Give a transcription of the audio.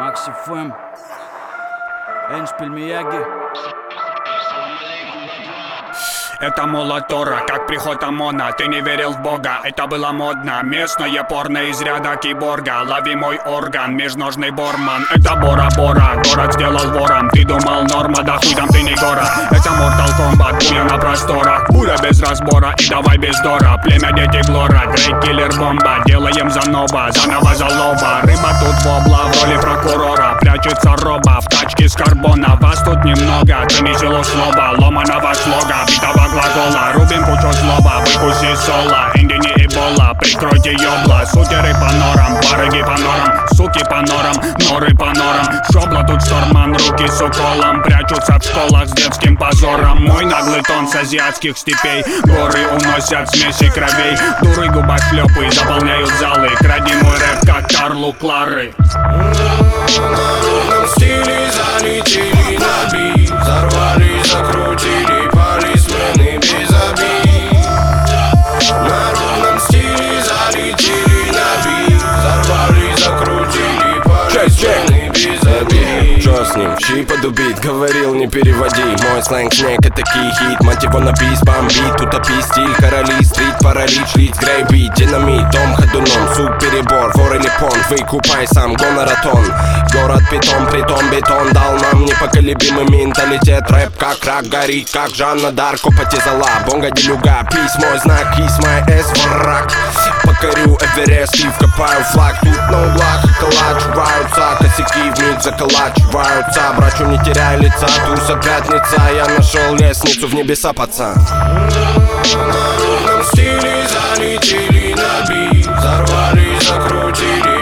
Макси ФМ, Эншпиль Мияги. Это молотора, как приход ОМОНа. Ты не верил в Бога, это было модно. Местное порно из ряда киборга. Лови мой орган, межножный борман. Это Бора-Бора, город сделал вором. Ты думал норма, да хуй там ты не гора. Это Mortal Kombat, пуля на просторах. Пуля без разбора и давай без дора. Племя дети Глора, Грейт Киллер бомба. Делаем заноба, заново залоба. Рыба тут вобла, в роли прокурора. Прячется роба, в тачке с карбона. Вас тут немного, ты не село слова. Ломаного слога, битого глагола. Рубим кучу злоба, выкуси соло. Инди не эбола, прикройте ёбла. Сутеры по норам, барыги по норам. Суки по норам, норы по норам. Шобла тут шторман, руки с уколом. Прячутся в школах с детским позором. Мой наглый тон с азиатских степей. Горы уносят смеси кровей. Дуры губошлёпы заполняют залы. Кради мой рэп, как Карлу Клары. На народном стиле залетели на бит. Взорвали, закрутили полисмены без обид. На народном стиле залетели на бит. Взорвали, закрутили полисмены без обид. Чё с ним? Чьи подубит? Говорил, не переводи. Мой сленг снег это хит. Мать его на бис, бомбит. Утопи стиль, короли, стрит, паралич, лиц, грейбит. Динамит, дом ходуном, суп, перебор, вор или понт. Выкупай сам, гонораton. Город питон, притом бетон дал нам непоколебимый менталитет. Рэп как рак, горит, как Жанна Дарко, потизала. Бонга делюга, пись мой знак, кис мой эс враг. Покорю Эверест и вкопаю флаг. Тут на углах околачиваются косяки, вмиг заколачиваются. Брачу не теряй лица, туса пятница. Я нашел лестницу в небеса, пацан. На народном стиле залетели на бит. Взорвали, закрутили